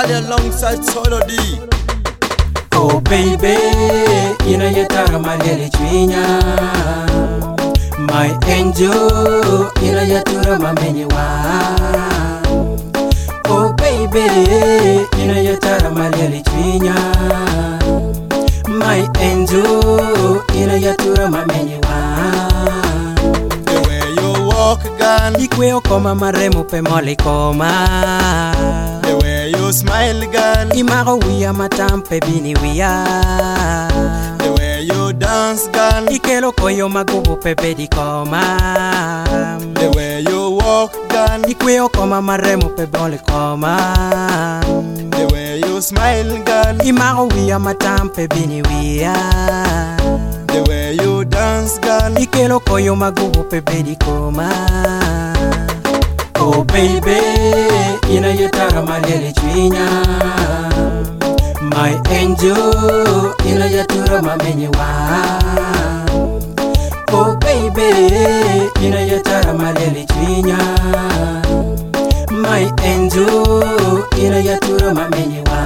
Ali alongside Solo D. Oh baby, ina yatara malele chwinya. My angel, ina yatura mamenyewa. Oh baby, ina yatara malele chwinya. My angel, ina yatura mamenyewa. The way you walk gun, Ikwe okoma maremo pe mole koma. the way you smile gun, Imago wia matampe bini wia. the way you dance gun, Ikelo koyo magubu pepe di koma. the way you walk gun, Ikwe okoma maremo pe mole koma. the way you smile gun, Imago wia matampe bini wia. the way you dance gun. Ikelo koyo magubu pepe di koma. Oh baby, ina yatara malele chwinya. My angel, ina yatura mamenyewa. Oh baby, ina yatara malele chwinya. My angel, ina yatura mamenyewa.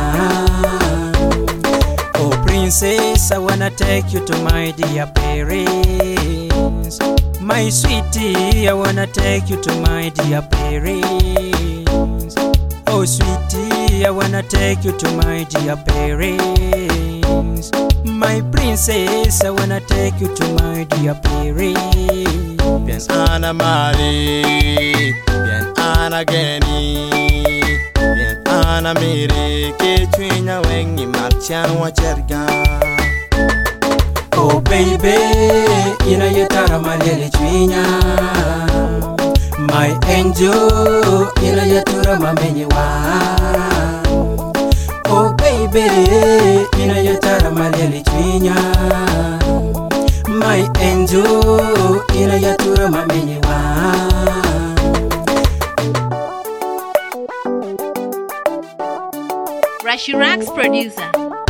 Oh princess, I wanna take you to my dear Paris. My sweetie, I wanna take you to my dear Paris. Oh sweetie, I wanna take you to my dear Paris. My princess, I wanna take you to my dear Paris. Bien Ana Mari, bien Ana Geni, bien Ana Miri, que chwinya wengi marchan wacherga. Oh baby, ina yatara malele chwinya. My angel, ina yatura mamenyewa. Oh baby, ina yatara malele chwinya. My angel, ina yatura mamenyewa. Rashirax producer.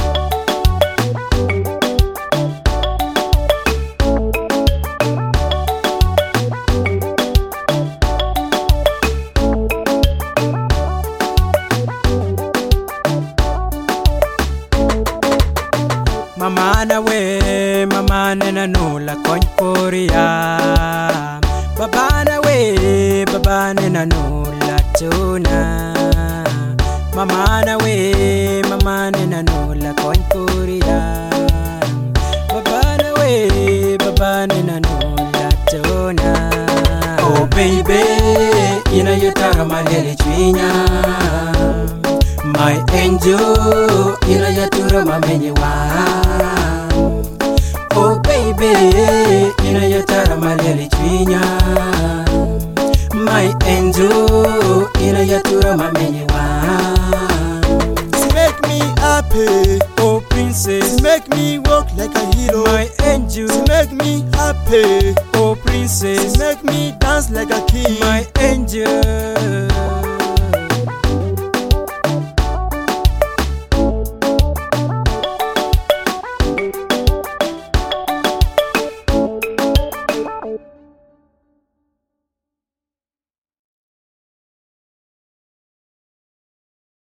Mama na we, mama na nula kony koria. Baba na we, baba na nula tuna. Mama na we, mama na nula kony koria. Baba na we, baba na nula tuna. Oh baby, ina yatara malele chwinya. My angel, ina yatura mamenyewa. Oh baby, ina yatara malele chwinya. My angel, ina yatura mamenyewa. She make me happy, Oh princess, she make me walk like a hero. my angel, She make me happy,